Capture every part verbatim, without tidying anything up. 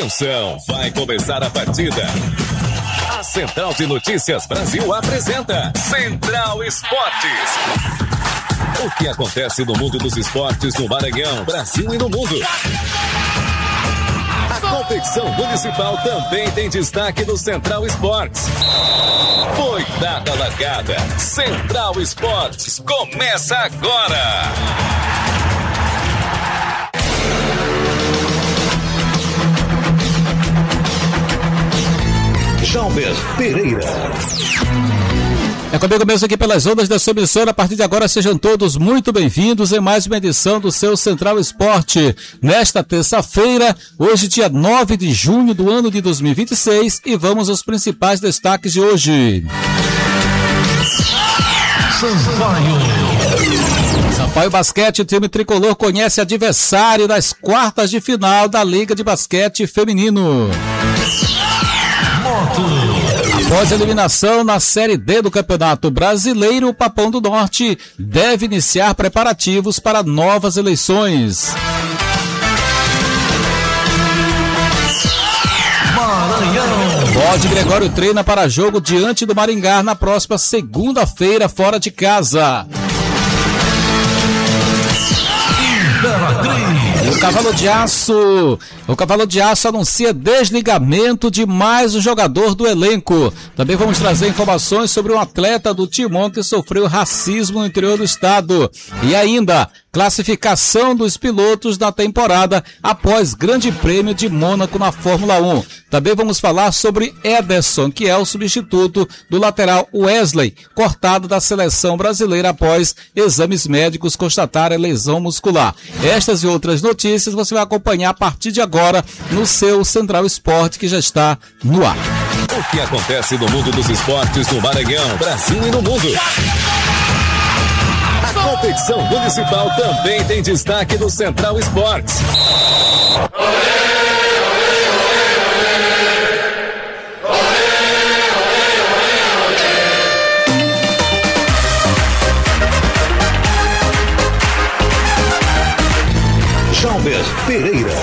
Atenção, vai começar a partida. A Central de Notícias Brasil apresenta Central Esportes. O que acontece no mundo dos esportes no Maranhão, Brasil e no mundo. A competição municipal também tem destaque no Central Esportes. Foi dada a largada. Central Esportes começa agora. Jalber Pereira. É comigo mesmo aqui pelas ondas da sua emissora. A partir de agora sejam todos muito bem-vindos em mais uma edição do seu Central Esporte. Nesta terça-feira, hoje dia nove de junho do ano de dois mil e vinte e seis, e vamos aos principais destaques de hoje. Sampaio. Sampaio Basquete, o time tricolor conhece adversário das quartas de final da Liga de Basquete Feminino. Após a eliminação na Série D do Campeonato Brasileiro, o Papão do Norte deve iniciar preparativos para novas eleições. Maranhão. Bode Gregório treina para jogo diante do Maringá na próxima segunda-feira, fora de casa. O Cavalo de Aço, o Cavalo de Aço anuncia desligamento de mais um jogador do elenco. Também vamos trazer informações sobre um atleta do Timon que sofreu racismo no interior do estado. E ainda, classificação dos pilotos da temporada após Grande Prêmio de Mônaco na Fórmula um. Também vamos falar sobre Ederson, que é o substituto do lateral Wesley, cortado da seleção brasileira após exames médicos constatarem lesão muscular. Estas e outras notícias você vai acompanhar a partir de agora no seu Central Esporte, que já está no ar. O que acontece no mundo dos esportes no Maranhão, Brasil e no mundo. A competição municipal também tem destaque no Central Esportes. Jalber Pereira.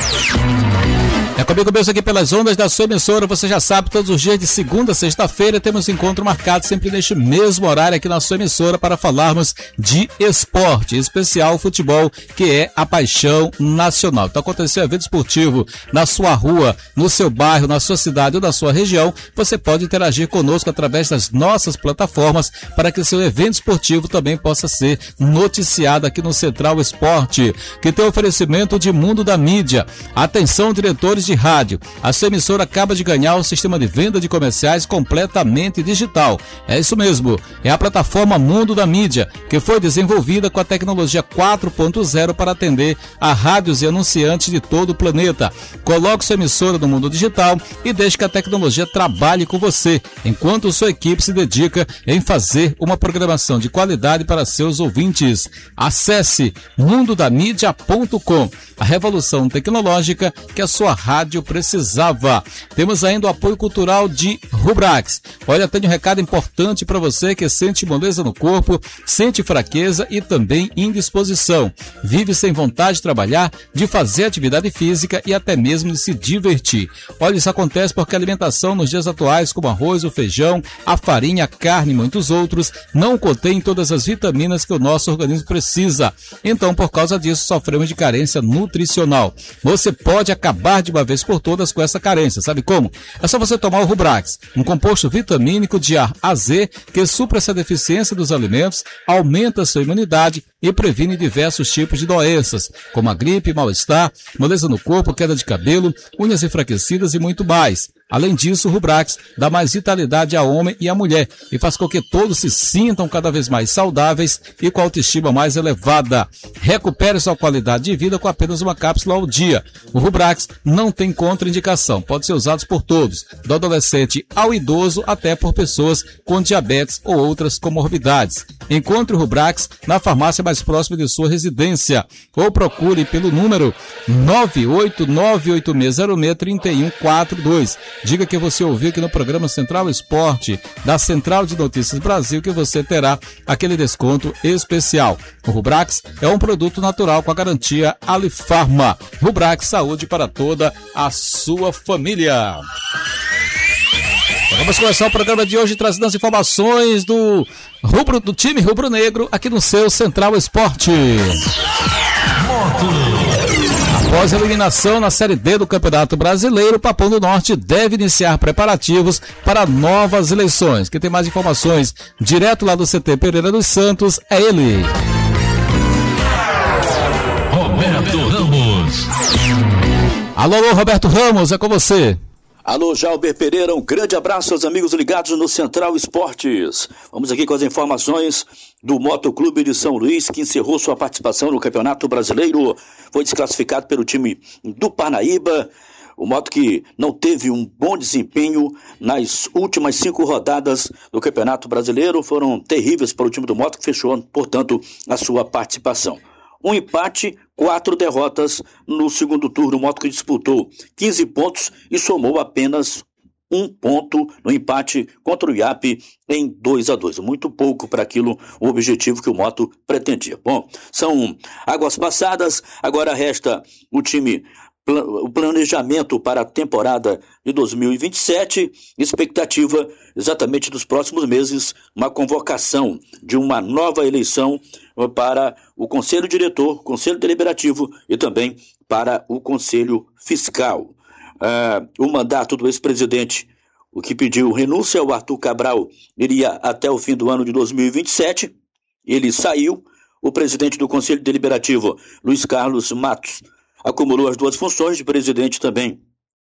É comigo mesmo aqui pelas ondas da sua emissora. Você já sabe, todos os dias de segunda a sexta-feira temos encontro marcado sempre neste mesmo horário aqui na sua emissora para falarmos de esporte, em especial futebol, que é a paixão nacional. Então aconteceu um evento esportivo na sua rua, no seu bairro, na sua cidade ou na sua região, você pode interagir conosco através das nossas plataformas para que seu evento esportivo também possa ser noticiado aqui no Central Esporte, que tem oferecimento de Mundo da Mídia. Atenção, diretores de rádio, a sua emissora acaba de ganhar o sistema de venda de comerciais completamente digital. É isso mesmo, é a plataforma Mundo da Mídia, que foi desenvolvida com a tecnologia quatro ponto zero para atender a rádios e anunciantes de todo o planeta. Coloque sua emissora no mundo digital e deixe que a tecnologia trabalhe com você, enquanto sua equipe se dedica em fazer uma programação de qualidade para seus ouvintes. Acesse mundo da mídia ponto com, a revolução tecnológica que a sua rádio precisava. Temos ainda o apoio cultural de Rubrax. Olha, tenho um recado importante para você que sente moleza no corpo, sente fraqueza e também indisposição. Vive sem vontade de trabalhar, de fazer atividade física e até mesmo de se divertir. Olha, isso acontece porque a alimentação nos dias atuais, como arroz, o feijão, a farinha, a carne e muitos outros, não contém todas as vitaminas que o nosso organismo precisa. Então, por causa disso, sofremos de carência nutricional. Você pode acabar de uma vez por todas com essa carência. Sabe como? É só você tomar o Rubrax, um composto vitamínico de A a Z que supra essa deficiência dos alimentos, aumenta a sua imunidade e previne diversos tipos de doenças, como a gripe, mal-estar, moleza no corpo, queda de cabelo, unhas enfraquecidas e muito mais. Além disso, o Rubrax dá mais vitalidade ao homem e à mulher e faz com que todos se sintam cada vez mais saudáveis e com a autoestima mais elevada. Recupere sua qualidade de vida com apenas uma cápsula ao dia. O Rubrax não tem contraindicação, pode ser usado por todos, do adolescente ao idoso até por pessoas com diabetes ou outras comorbidades. Encontre o Rubrax na farmácia mais próxima de sua residência ou procure pelo número nove oito nove oito seis zero seis três um quatro dois. diga que você ouviu aqui no programa Central Esporte, da Central de Notícias Brasil, que você terá aquele desconto especial. O Rubrax é um produto natural com a garantia Alifarma. Rubrax, saúde para toda a sua família. Vamos começar o programa de hoje trazendo as informações do, rubro, do time rubro-negro aqui no seu Central Esporte. Após a eliminação na Série D do Campeonato Brasileiro, o Papão do Norte deve iniciar preparativos para novas eleições. Quem tem mais informações direto lá do C T Pereira dos Santos é ele. Roberto Ramos. Alô, alô, Roberto Ramos, é com você. Alô, Jalber Pereira, um grande abraço aos amigos ligados no Central Esportes. Vamos aqui com as informações do Motoclube de São Luís, que encerrou sua participação no Campeonato Brasileiro. Foi desclassificado pelo time do Parnaíba. O Moto que não teve um bom desempenho nas últimas cinco rodadas do Campeonato Brasileiro. Foram terríveis para o time do Moto, que fechou, portanto, a sua participação. Um empate, quatro derrotas no segundo turno. O Moto que disputou quinze pontos e somou apenas um ponto no empate contra o I A P em dois a dois. Muito pouco para aquilo, o objetivo que o Moto pretendia. Bom, são águas passadas, agora resta o time, o planejamento para a temporada de dois mil e vinte e sete, expectativa exatamente dos próximos meses, uma convocação de uma nova eleição para o Conselho Diretor, Conselho Deliberativo e também para o Conselho Fiscal. Uh, o mandato do ex-presidente, o que pediu renúncia, o Arthur Cabral, iria até o fim do ano de dois mil e vinte e sete, ele saiu. O presidente do Conselho Deliberativo, Luiz Carlos Matos, acumulou as duas funções de presidente também,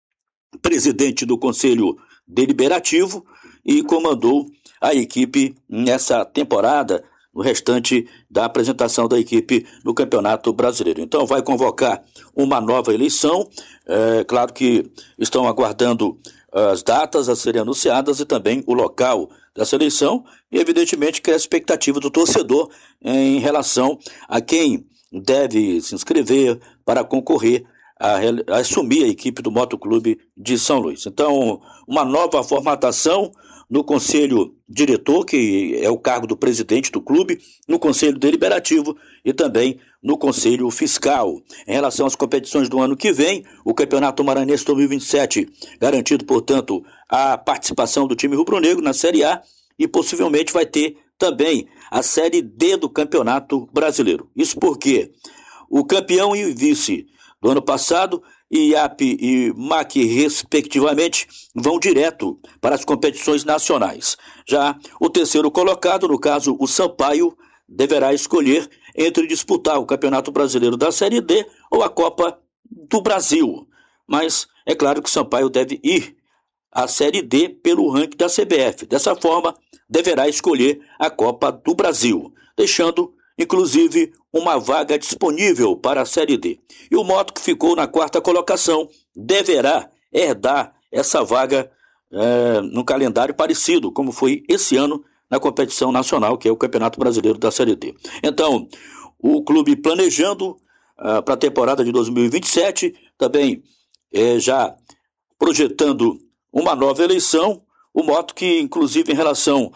presidente do Conselho Deliberativo, e comandou a equipe nessa temporada, no restante da apresentação da equipe no Campeonato Brasileiro. Então vai convocar uma nova eleição, é claro que estão aguardando as datas a serem anunciadas e também o local dessa eleição, e evidentemente que é a expectativa do torcedor em relação a quem deve se inscrever para concorrer a, a assumir a equipe do Motoclube de São Luís. Então, uma nova formatação no Conselho Diretor, que é o cargo do presidente do clube, no Conselho Deliberativo e também no Conselho Fiscal. Em relação às competições do ano que vem, o Campeonato Maranhense dois mil e vinte e sete, garantido, portanto, a participação do time rubro-negro na Série A, e possivelmente vai ter também a Série D do Campeonato Brasileiro. Isso porque o campeão e o vice do ano passado, I A P e M A C, respectivamente, vão direto para as competições nacionais. Já o terceiro colocado, no caso o Sampaio, deverá escolher entre disputar o Campeonato Brasileiro da Série D ou a Copa do Brasil. Mas é claro que o Sampaio deve ir à Série D pelo ranking da C B F. Dessa forma, deverá escolher a Copa do Brasil, deixando inclusive uma vaga disponível para a Série D. E o Moto, que ficou na quarta colocação, deverá herdar essa vaga é, num calendário parecido, como foi esse ano na competição nacional, que é o Campeonato Brasileiro da Série D. Então, o clube planejando uh, para a temporada de dois mil e vinte e sete, também é, já projetando uma nova eleição, o Moto que, inclusive, em relação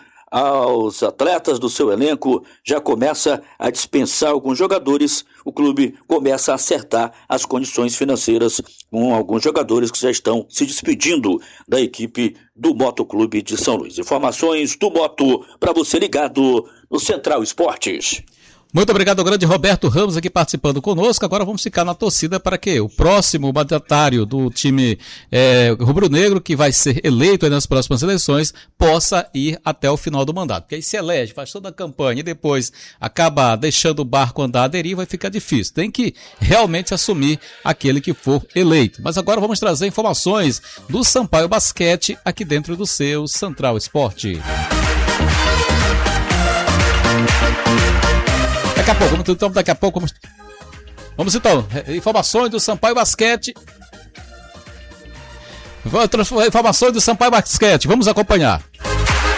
aos atletas do seu elenco, já começa a dispensar alguns jogadores. O clube começa a acertar as condições financeiras com alguns jogadores que já estão se despedindo da equipe do Motoclube de São Luís. Informações do Moto para você ligado no Central Esportes. Muito obrigado ao grande Roberto Ramos aqui participando conosco. Agora vamos ficar na torcida para que o próximo mandatário do time é, rubro-negro, que vai ser eleito aí nas próximas eleições, possa ir até o final do mandato. Porque aí se elege, faz toda a campanha e depois acaba deixando o barco andar à deriva e fica difícil. Tem que realmente assumir aquele que for eleito. Mas agora vamos trazer informações do Sampaio Basquete aqui dentro do seu Central Esporte. Daqui a pouco, vamos, então, daqui a pouco, vamos, vamos então, informações do Sampaio Basquete, informações do Sampaio Basquete, vamos acompanhar.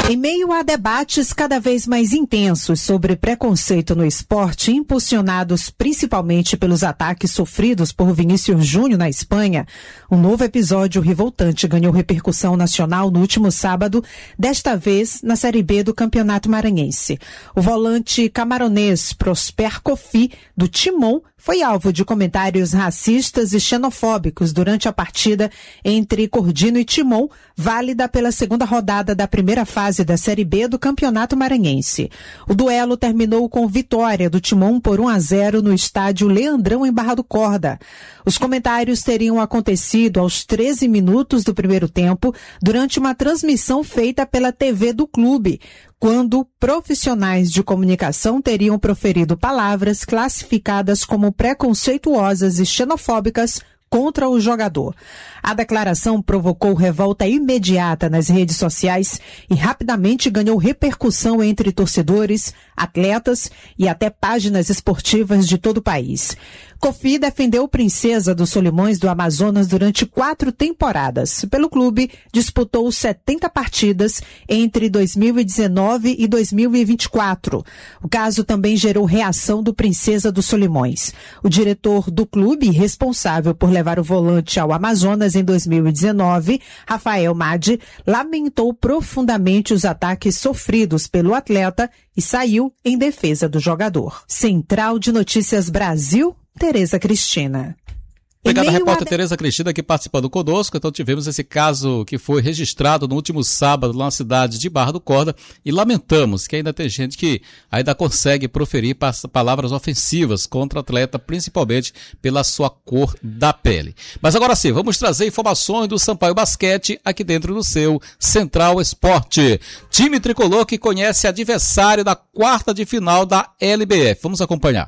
Em meio a debates cada vez mais intensos sobre preconceito no esporte, impulsionados principalmente pelos ataques sofridos por Vinícius Júnior na Espanha, um novo episódio revoltante ganhou repercussão nacional no último sábado, desta vez na Série B do Campeonato Maranhense. O volante camaronês Prosper Kofi, do Timon, foi alvo de comentários racistas e xenofóbicos durante a partida entre Cordino e Timon, válida pela segunda rodada da primeira fase da Série B do Campeonato Maranhense. O duelo terminou com vitória do Timon por um a zero no estádio Leandrão, em Barra do Corda. Os comentários teriam acontecido aos treze minutos do primeiro tempo, durante uma transmissão feita pela T V do clube, quando profissionais de comunicação teriam proferido palavras classificadas como preconceituosas e xenofóbicas contra o jogador. A declaração provocou revolta imediata nas redes sociais e rapidamente ganhou repercussão entre torcedores, atletas e até páginas esportivas de todo o país. Kofi defendeu Princesa dos Solimões do Amazonas durante quatro temporadas. Pelo clube, disputou setenta partidas entre dois mil e dezenove e dois mil e vinte e quatro. O caso também gerou reação do Princesa dos Solimões. O diretor do clube, responsável por levar o volante ao Amazonas em dois mil e dezenove, Rafael Madi, lamentou profundamente os ataques sofridos pelo atleta e saiu em defesa do jogador. Central de Notícias Brasil, Tereza Cristina. Obrigado, a repórter a... Tereza Cristina, aqui participando conosco. Então tivemos esse caso que foi registrado no último sábado lá na cidade de Barra do Corda e lamentamos que ainda tem gente que ainda consegue proferir palavras ofensivas contra o atleta, principalmente pela sua cor da pele. Mas agora sim, vamos trazer informações do Sampaio Basquete aqui dentro do seu Central Esporte. Time tricolor que conhece adversário da quarta de final da L B F. Vamos acompanhar.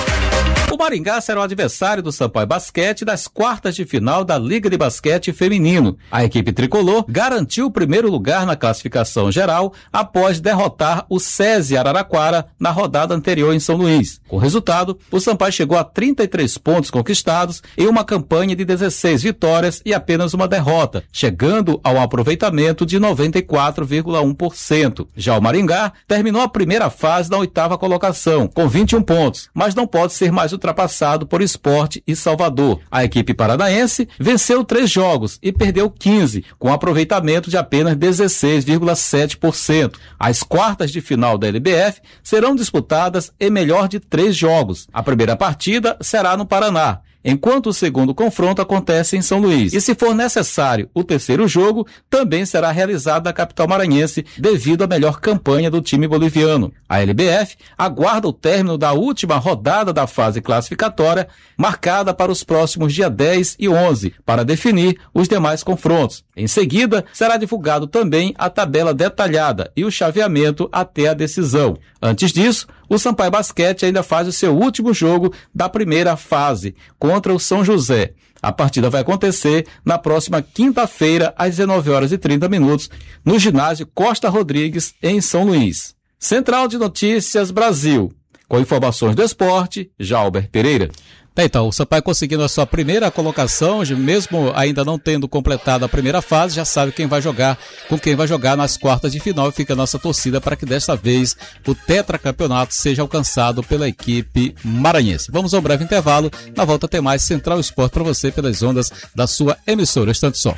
O Maringá será o adversário do Sampaio Basquete das quartas de final da Liga de Basquete Feminino. A equipe tricolor garantiu o primeiro lugar na classificação geral após derrotar o SESI Araraquara na rodada anterior em São Luís. Com o resultado, o Sampaio chegou a trinta e três pontos conquistados em uma campanha de dezesseis vitórias e apenas uma derrota, chegando ao aproveitamento de noventa e quatro vírgula um por cento. Já o Maringá terminou a primeira fase na oitava colocação, com vinte e um pontos, mas não pode ser mais ultrapassado por Sport e Salvador. A equipe paranaense venceu três jogos e perdeu quinze, com aproveitamento de apenas dezesseis vírgula sete por cento. As quartas de final da L B F serão disputadas em melhor de três jogos. A primeira partida será no Paraná, enquanto o segundo confronto acontece em São Luís. E se for necessário, o terceiro jogo também será realizado na capital maranhense devido à melhor campanha do time boliviano. A L B F aguarda o término da última rodada da fase classificatória, marcada para os próximos dias dez e onze, para definir os demais confrontos. Em seguida, será divulgado também a tabela detalhada e o chaveamento até a decisão. Antes disso, o Sampaio Basquete ainda faz o seu último jogo da primeira fase, contra o São José. A partida vai acontecer na próxima quinta-feira, às dezenove horas e trinta minutos, no ginásio Costa Rodrigues, em São Luís. Central de Notícias Brasil. Com informações do esporte, Jalber Pereira. Bem, então, o Sampaio conseguindo a sua primeira colocação, mesmo ainda não tendo completado a primeira fase, já sabe quem vai jogar, com quem vai jogar nas quartas de final, e fica a nossa torcida para que desta vez o tetracampeonato seja alcançado pela equipe maranhense. Vamos a um breve intervalo, na volta tem mais Central Esporte para você pelas ondas da sua emissora Estante Som.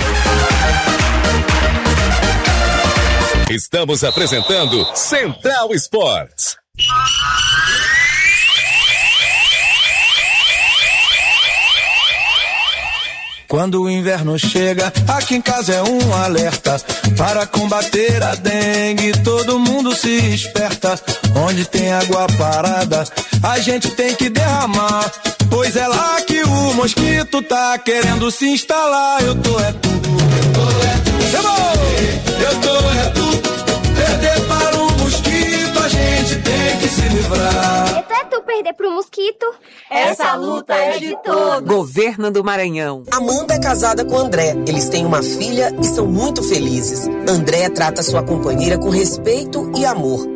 Estamos apresentando Central Esportes. Quando o inverno chega, aqui em casa é um alerta. Para combater a dengue, todo mundo se esperta. Onde tem água parada, a gente tem que derramar. Pois é lá que o mosquito tá querendo se instalar. Eu tô é tudo, eu tô é tudo, eu tô é tudo. Perder para o mosquito, a gente tem que se livrar. Até tu perder pro mosquito, essa luta é de todos. Governo do Maranhão. Amanda é casada com André. Eles têm uma filha e são muito felizes. André trata sua companheira com respeito e amor.